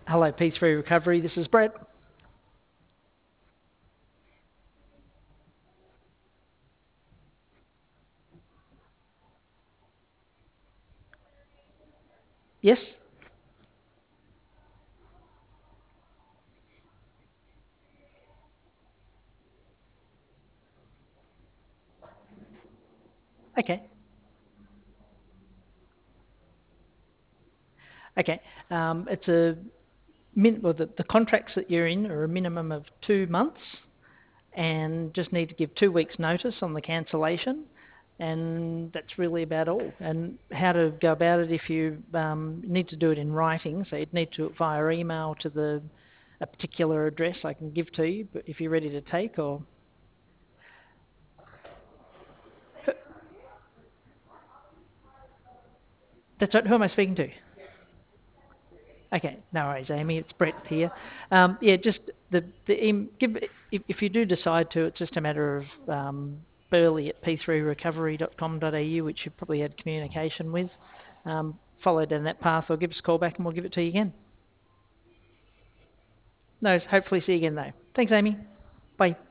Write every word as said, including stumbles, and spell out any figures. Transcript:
Hello, P three Recovery. This is Brett. Yes? Okay. Okay. Um, it's a min- well, the, the contracts that you're in are a minimum of two months and just need to give two weeks' notice on the cancellation. And that's really about all. And how to go about it if you um, need to do it in writing, so you'd need to do it via email to the a particular address I can give to you, but if you're ready to take, or that's right. Who am I speaking to? Okay, no worries, Amy. It's Brett here. Um, yeah, just the the em- give if, if you do decide to, it's just a matter of um, Burley at p three recovery dot com dot a u, which you've probably had communication with. Um, follow down that path, or give us a call back, and we'll give it to you again. No, hopefully see you again though. Thanks, Amy. Bye.